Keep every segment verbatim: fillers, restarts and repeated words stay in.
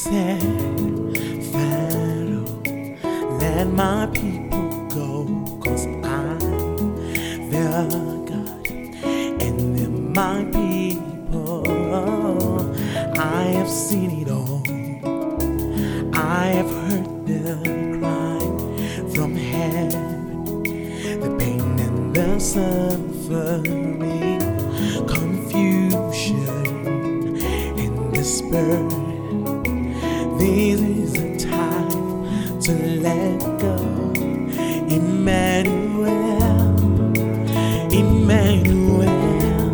said, Pharaoh, let my people go, 'cause I'm their God and they're my people. I have seen it all. I have heard them cry from heaven, the pain and the suffering, confusion and despair. This is a time to let go. Emmanuel, Emmanuel,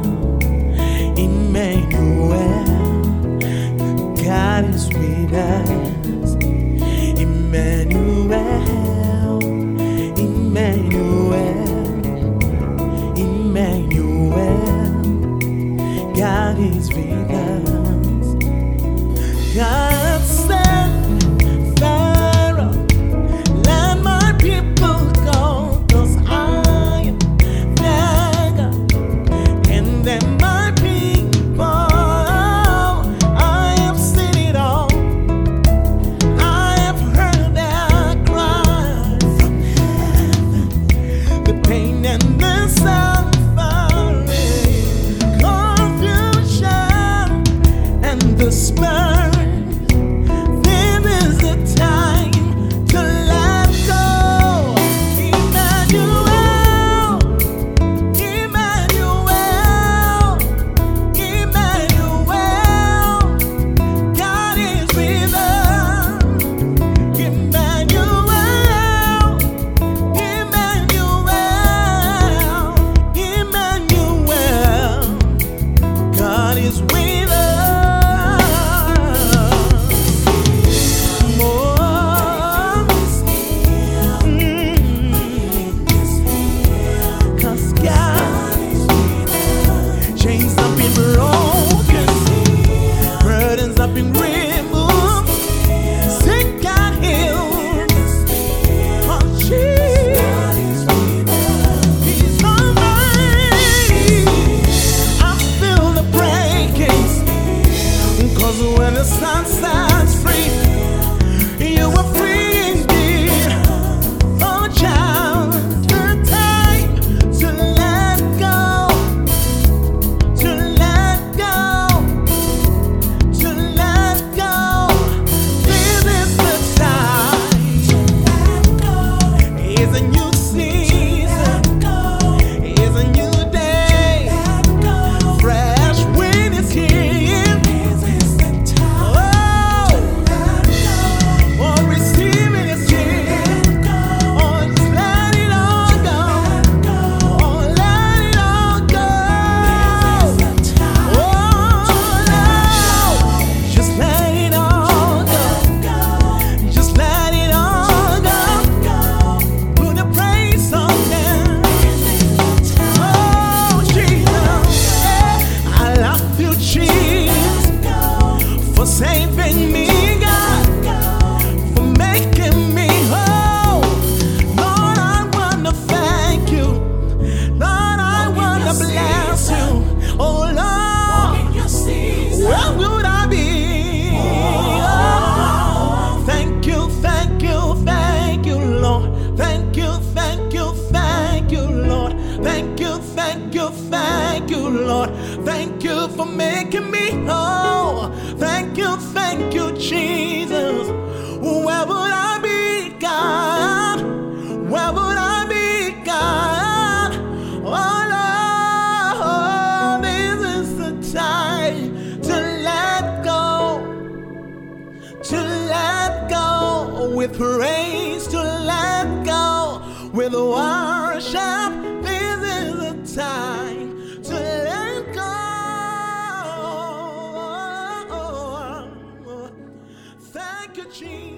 Emmanuel, God is with us. Emmanuel, Emmanuel, Emmanuel, God is with us. God said, Pharaoh, let my people go, 'cause I am their God and they're my people. I have seen it all. I have heard their cry from heaven, the pain and the suffering, confusion and despair. When the sun sets free, you are free indeed. Oh, child, the time to let go, to let go, to let go. This is the time to let go. It's a new season, it's a new day. Fresh wind is here. Saving me, God, for making me whole. Lord, I wanna thank you. Lord, I wanna bless you. Oh Lord, where would I be? Oh, thank you, thank you, thank you, Lord. Thank you, thank you, thank you, Lord. Thank you, thank you, thank you, Lord. Thank you for making me whole. Thank you, thank you, Jesus. Where would I be, God? Where would I be, God? Oh Lord, this is the time to let go, to let go, with praise, to let go, with worship. This is the time to let go. Thank you, Jesus.